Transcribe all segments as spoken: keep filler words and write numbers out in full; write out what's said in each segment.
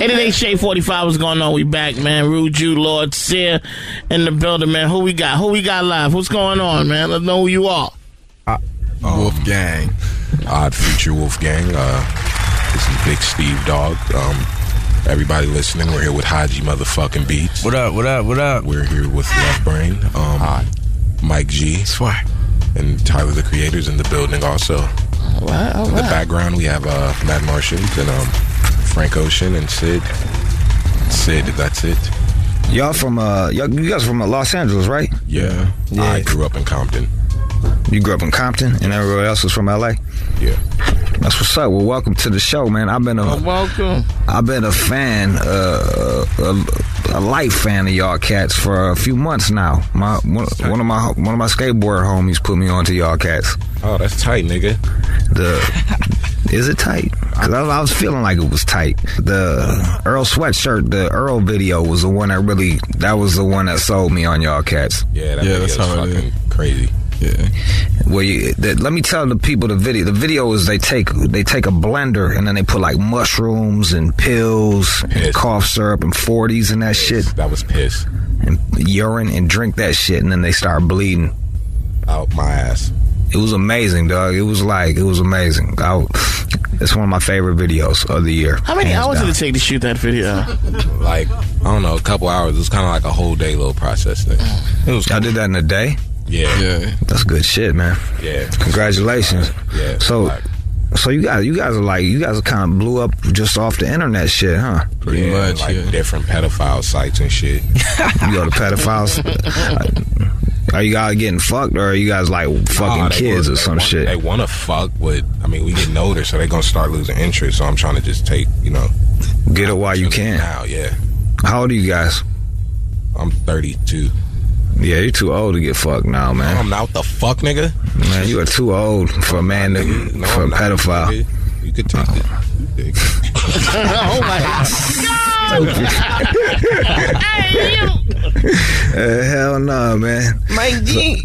eight eight eight Shade forty-five, what's going on? We back, man. Rude Jew, Lord Sear in the building, man. Who we got? Who we got live? What's going on, man? Let's know who you are. Uh, um, Wolfgang. Odd Future Wolfgang. Uh, this is Big Steve Dog. Um, everybody listening, we're here with Haji motherfucking Beats. What up, what up, what up? We're here with Left Brain. Um, Hi. Mike G. Swag. And Tyler the Creator's in the building also. All right, all in right. the background, we have uh, Matt Martians and um, Frank Ocean and Sid. Sid, that's it. Y'all from, uh, y'all, you guys from uh, Los Angeles, right? Yeah. yeah. I grew up in Compton. You grew up in Compton, and everyone else was from L A? Yeah. That's what's up. Well, welcome to the show, man. I've been a oh, welcome. I've been a fan, uh, a, a life fan of y'all cats for a few months now. My one, one of my one of my skateboard homies put me onto y'all cats. Oh, that's tight, nigga. The is it tight? Because I, I was feeling like it was tight. The Earl sweatshirt, the Earl video was the one that really that was the one that sold me on y'all cats. Yeah, that yeah, that's how fucking it is. Crazy. Yeah. Well, you, the, let me tell the people the video. The video is they take they take a blender and then they put like mushrooms and pills piss. and cough syrup and forties and that piss. shit. That was piss. And urine and drink that shit and then they start bleeding out my ass. It was amazing, dog. It was like it was amazing. I, it's one of my favorite videos of the year. How many hours down. did it take to shoot that video? Like I don't know, a couple hours. It was kind of like a whole day little process thing. It was. Y'all did that in a day. Yeah, yeah, that's good shit, man. Yeah, congratulations. Yeah. So, like, so you guys, you guys are like, you guys kind of blew up just off the internet shit, huh? Pretty yeah, much, like yeah. different pedophile sites and shit. You go to pedophiles. Are you guys getting fucked, or are you guys like fucking nah, kids were, or some want, shit? They want to fuck, but I mean, we getting older, so they gonna start losing interest. So I'm trying to just take, you know, get it while you can. Now, yeah. How old are you guys? I'm thirty-two. Yeah, you're too old to get fucked now, man. No, I'm not the fuck, nigga. Man, you are too old for a man to, no, for a pedophile. Nigga. You could take it. Oh my God. Hey, you. Uh, hell no, man. Mike G.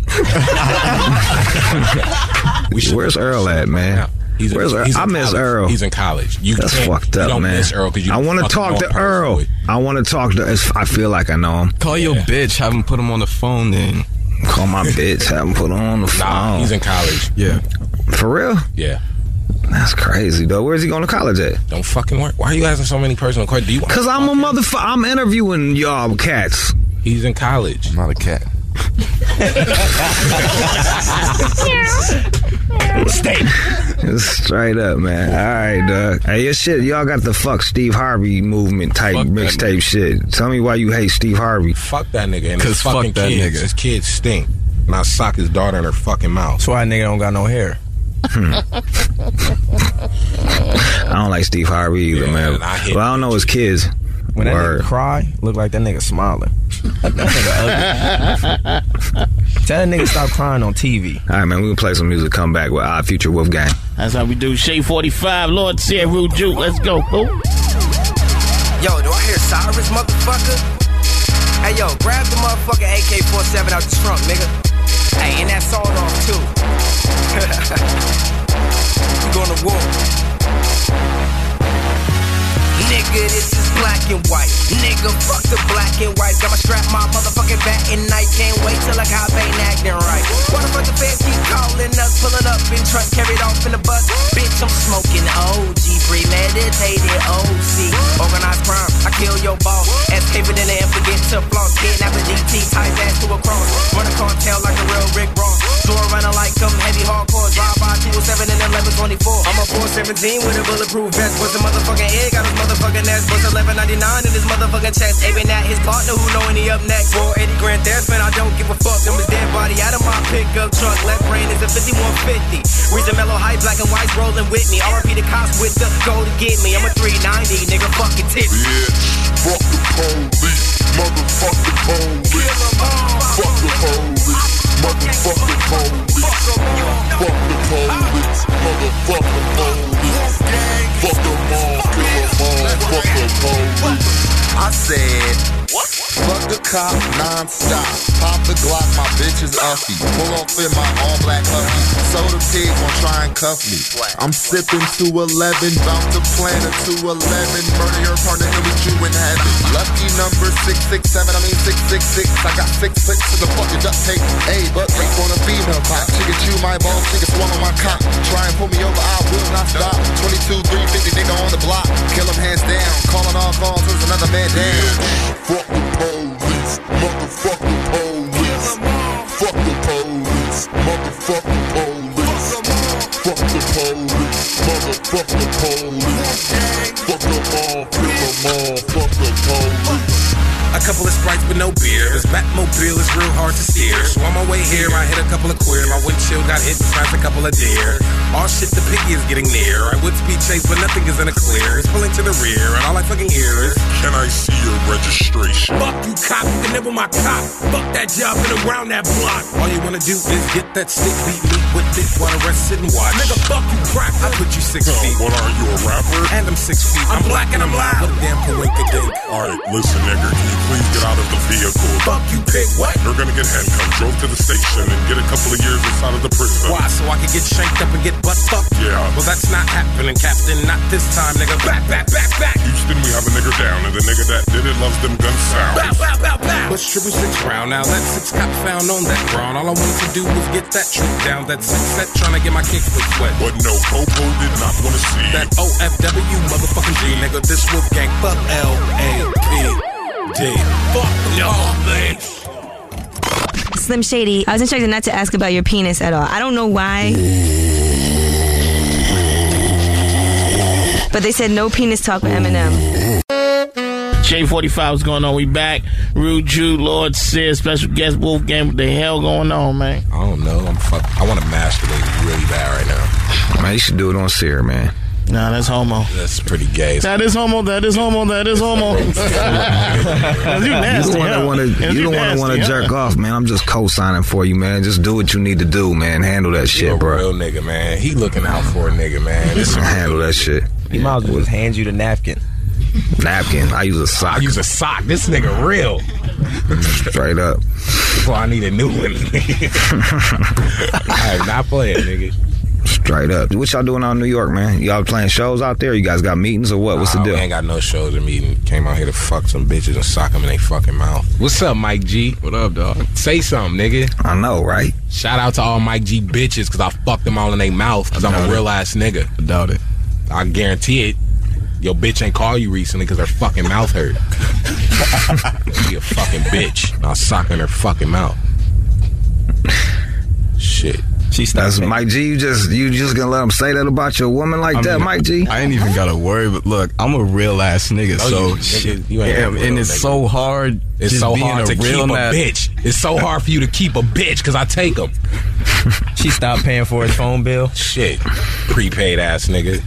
So, where's Earl at, man? He's Where's in, Earl? he's I miss college. Earl. He's in college. You That's fucked up, you don't man. Miss Earl you I want to talk to Earl. I want to talk to. I feel like I know him. Call your yeah. bitch. Have him put him on the phone. Then call my bitch. Have him put him on the phone. Nah, he's in college. Yeah. For real? Yeah. That's crazy, though. Where's he going to college at? Don't fucking work. Why are you asking so many personal questions? Do you? Because I'm a motherfucker. I'm interviewing y'all cats. He's in college. I'm not a cat. Stay. Straight up, man. All right, dog. Hey, your shit, y'all got the fuck Steve Harvey movement type mixtape shit. Tell me why you hate Steve Harvey. Fuck that nigga and his fucking fuck kids. Nigga. His kids stink. And I sock his daughter in her fucking mouth. That's why a nigga don't got no hair. Hmm. I don't like Steve Harvey either, yeah, man. I well, I don't know his kids. When that Word. nigga cry, look like that nigga smiling. That nigga ugly. Tell that nigga stop crying on T V. All right, man, we can play some music, come back with Odd Future Wolfgang. That's how we do. Shade forty-five, Lord Sear, Rude Juke. Let's go. Ooh. Yo, do I hear Cyrus, motherfucker? Hey, yo, grab the motherfucking A K forty-seven out the trunk, nigga. Hey, and that sawed off, too. We gonna war. Nigga, this is black and white. Nigga, fuck the black and white. Got my strap, my motherfucking back and night. Can't wait till I cop ain't acting right. What the fuck the feds keep calling us, pulling up in truck, carried off in the bus. Bitch, I'm smoking O G, premeditated O C. Organized crime, I kill your boss. Escaping in the air, forget to floss. Kidnapping D T, ties ass to a cross. Run a cartel like a real Rick Ross. Door runner like some heavy hardcore. Drive by two oh seven and eleven twenty-four. I'm a four seventeen with a bulletproof vest. What's a motherfucking egg? Got his motherfucking ass. What's eleven ninety-nine in his motherfucking chest? Aiming at his partner who know when he up next. four eighty grand death, man, I don't give a fuck. I'm his dead body out of my pickup truck. Left brain is a fifty-one fifty. Reason mellow high, black and white rolling with me. R I P the cops with the go to get me. I'm a three ninety, nigga, fucking tip. Bitch, fuck the police, motherfuck the police. Fuck the police, motherfuck the police. Fuck the police, motherfuck the police. Fuck the mall, kill them all, fuck the police. I said, what? Fuck the cop non-stop. Pop the Glock, my bitch is uppy. Pull off in my all-black huffy. Soda pig gon' try and cuff me. I'm sipping two eleven, bout to plan a two eleven. Murder your partner and we numbers six six seven, I mean six six six. I got six six to the fucking duct tape. Hey, but rape on a female pop. She can chew my balls, she can swallow my cock. Try and pull me over, I will not stop. twenty-two, three fifty, nigga on the block. Kill him hands down, calling all calls, there's another man down. Fuck the police, motherfucking police. Fuck the police, motherfucking police. Fuck the police, motherfucking police. Fuck them all, kill them all, fuck the police. A couple of Sprites with no beer. This Batmobile is real hard to steer. So on my way here, I hit a couple of queer. My windshield got hit and smashed a couple of deer. All shit, the piggy is getting near. I would speed chase, but nothing is in a clear. It's pulling to the rear, and all I fucking hear is, can I see your registration? fuck you, cop, you can nibble my cock. Fuck that job and around that block. All you wanna do is get that stick, beat me with it while the rest sit and watch. Nigga, fuck you, crack, I put you six Uh, feet. what are you, a rapper? And I'm six feet. I'm black and I'm loud. What a damn coinkadink. Alright, listen, nigga, can you please get out of the vehicle? Fuck you, pig, what? You're gonna get handcuffed, drove to the station, and get a couple of years inside of the prison. Why? So I can get shanked up and get butt fucked? Yeah. Well, that's not happening, Captain. Not this time, nigga. Back, back, back, back. Houston, we have a nigga down, and the nigga that did it loves them gun Bow, sounds. bow, bow, bow. But triple six round. Now that six cop found on that ground. All I wanted to do was get that trick down. That six set trying to get my kick foot wet. But no, Popo did not want to see That O F W motherfucking G, nigga. This Wolf Gang. Fuck L A P D. Fuck y'all, man. Slim Shady, I was instructed not to ask about your penis at all. I don't know why. But they said no penis talk with Eminem. J forty-five, what's going on? We back. Rude Jew, Lord Sid, special guest Wolf Gang. What the hell going on, man? I don't know. I'm fuck. I want to masturbate really bad right now. Man, you should do it on Sear, man. Nah, that's homo. That's pretty gay. That is homo. That is homo. That is homo. you You nasty. don't want to huh? want to. Yeah, You don't want to want to nasty, jerk huh? off, man. I'm just co-signing for you, man. Just do what you need to do, man. Handle that He a shit, bro. real nigga, man. He looking out for a nigga, man. This is Handle that shit. He might as well just hand you the napkin. Napkin. I use a I sock. use a sock. This nigga real. Straight up. Well, I need a new one. I am not playing, nigga. Straight up. What y'all doing out in New York, man? Y'all playing shows out there? You guys got meetings or what? What's the Nah, deal? We ain't got no shows or meeting. Came out here to fuck some bitches and sock them in their fucking mouth. What's up, Mike G? What up, dog? Say something, nigga. I know, right? Shout out to all Mike G bitches because I fucked them all in their mouth because I'm a real ass nigga. I doubt it. I guarantee it. Your bitch ain't call you recently because her fucking mouth hurt. She a fucking bitch. I was socking her fucking mouth. Shit. She's That's Mike G. You just you just gonna let him say that about your woman like I that, mean, Mike G? I ain't even gotta worry, but look, I'm a real ass nigga, No, so you- nigga, you ain't yeah, a real and it's nigga. so hard. It's just so being hard a to keep real a na- bitch. It's so hard for you to keep a bitch because I take them. She stopped paying for his phone bill. Shit. Prepaid ass nigga.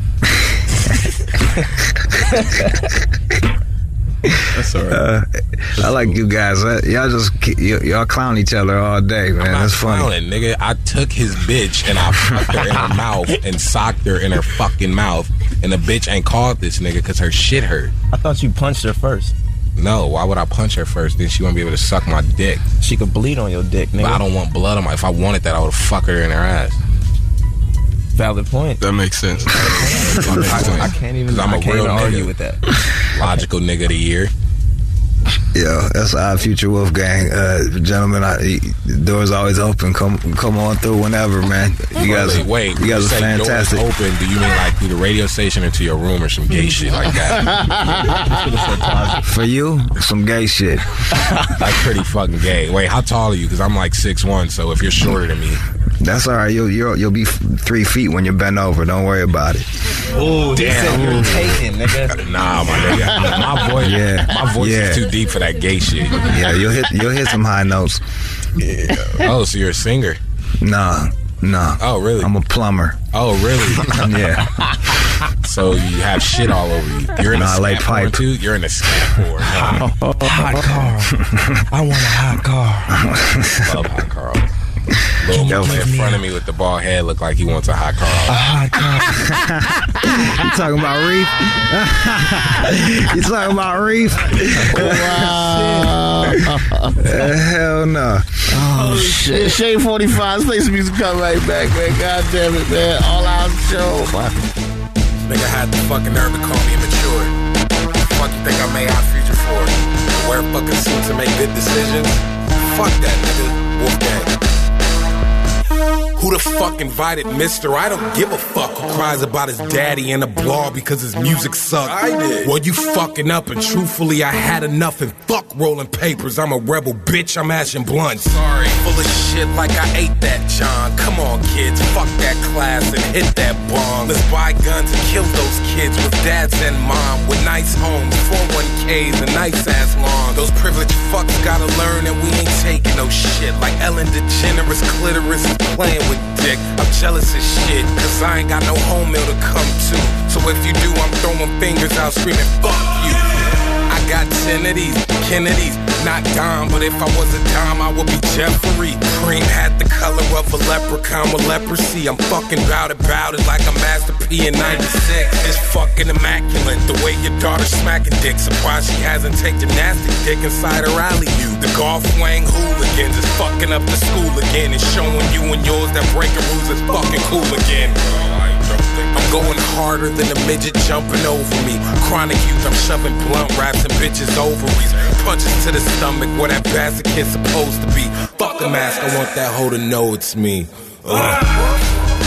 That's all right. Uh, I like you guys. Uh, y'all just y- y'all clown each other all day, man. I'm not That's funny. clowning, nigga. I took his bitch and I fucked her in her mouth and socked her in her fucking mouth. And the bitch ain't called this nigga because her shit hurt. I thought you punched her first. No, why would I punch her first? Then she won't be able to suck my dick. She could bleed on your dick, nigga. But I don't want blood on my. If I wanted that, I would fuck her in her ass. Valid point. That makes sense. I, I can't even. I'm I a can't real even nigga. argue with that. Logical nigga of the year. Yeah, that's our future Wolf Gang, uh, gentlemen. I, the door's always open. Come, come on through whenever, man. You guys, wait, wait. you guys are say fantastic. Doors open. Do you mean like through the radio station or to your room or some gay shit like that? For you, some gay shit. Like pretty fucking gay. Wait, how tall are you? Because I'm like six one. So if you're shorter than me, That's all right. You'll you'll, you'll be f- three feet when you bend over. Don't worry about it. Oh, damn. You're taking, nigga. Nah, my nigga. My voice, Yeah. my voice Yeah. is too deep for that gay shit. Yeah, you'll hit you'll hit some high notes. Yeah. Oh, so you're a singer? Nah, nah. Oh, really? I'm a plumber. Oh, really? Yeah. So you have shit all over you. You're in Nah, I a lay scat porn pipe. too? You're in a scat porn. Huh? Hot car. I want a hot car. Love hot car. Little Yo, man in front of me with the bald head look like he wants a hot car. A hot car. You talking about Reef? You talking about Reef? Wow. Uh, hell no. Oh, shit. Shade forty-five. Let's play some music. Come right back, man. God damn it, man. All out show. Nigga had the fucking nerve to call me immature. What the fuck you think I made our future for? good decisions. Fuck that nigga, Wolfgang. Who the fuck invited Mister? I don't give a fuck who cries about his daddy in a blog because his music sucked. I did. Well, you fucking up, and truthfully, I had enough, and fuck rolling papers. I'm a rebel, bitch, I'm ashing blunts. Sorry. Full of shit like I ate that, John. Come on, kids, fuck that class and hit that bomb. Let's buy guns and kill those kids with dads and mom, with nice homes, four oh one K's and nice ass lawns. Those privileged fucks gotta learn that we ain't taking no shit. Like Ellen DeGeneres clitoris is playing with dick. I'm jealous as shit, cause I ain't got no home meal to come to. So if you do, I'm throwing fingers out screaming, fuck you. I got ten of these Kennedys, not Dom, but if I was a Dom, I would be Jeffrey. Cream had the color of a leprechaun with leprosy. I'm fucking bout it, bout it like a Master P in ninety-six. It's fucking immaculate, the way your daughter's smacking dick. Surprised she hasn't taken gymnastic dick inside her alley-oop. The golf wang hooligans is fucking up the school again and showing you and yours that breaking rules is fucking cool again. I'm going harder than a midget jumping over me. Chronic youth, I'm shoving blunt wraps and bitches' ovaries. Punches to the stomach where that bastard kid's supposed to be. Fuck the mask, I want that hoe to know it's me. Ugh.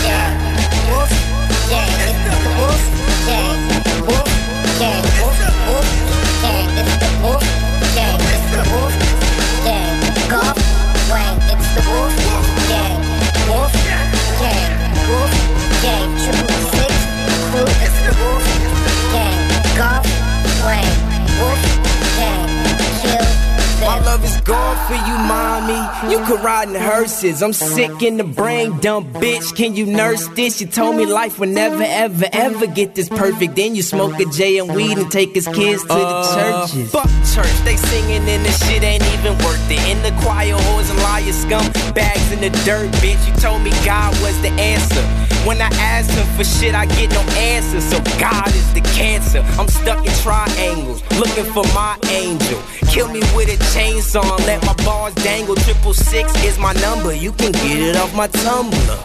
My love is gone for you, mommy. You could ride in hearses. I'm sick in the brain, dumb bitch. Can you nurse this? You told me life would never, ever, ever get this perfect. Then you smoke a J and weed and take his kids to uh, the churches. Fuck church, they singing and this shit ain't even worth it. In the choir, whores and liar scum, bags in the dirt, bitch. You told me God was the answer. When I asked him for shit, I get no answer. So God is the cancer. I'm stuck in triangles, looking for my angel. Kill me with a chainsaw and let my balls dangle. Triple six is my number. You can get it off my Tumblr.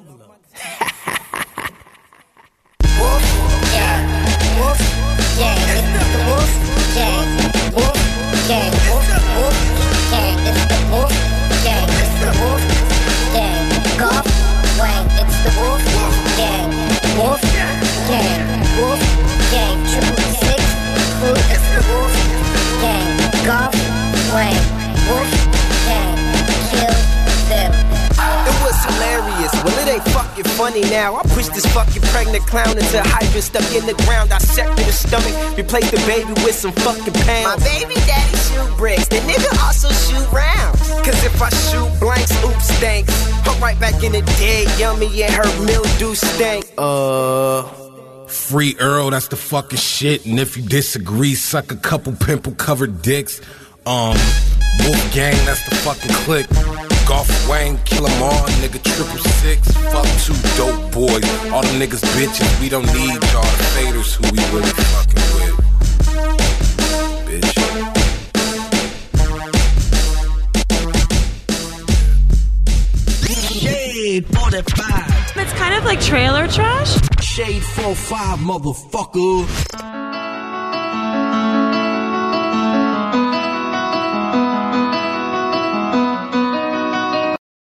Wolf gang, wolf gang, it's the wolf gang, wolf gang, wolf, wolf gang, it's the wolf gang, it's the wolf gang, golf wang, it's the wolf gang, wolf gang, wolf gang, triple six, crew, it's the wolf gang, golf wang, wolf gang, kill them. It was hilarious, well it ain't fucking funny now. I pushed this fucking pregnant clown into a hydrant stuck in the ground. Dissected the stomach, replaced the baby with some fucking pounds. My baby daddy shoot bricks, the nigga also shoot rounds. Cause if I shoot blanks, oops stinks. I'm right back in the dead, yummy and her mildew stank. Uh... Free Earl, that's the fucking shit. And if you disagree, suck a couple pimple-covered dicks. Um, Wolf Gang, that's the fucking clique. Golf Wang, kill 'em all, nigga, triple six. Fuck two dope boys. All them niggas bitches, we don't need y'all. The faders who we really fucking with. Bitch. Shade forty-five. It's kind of like trailer trash. Shade forty-five, motherfucker.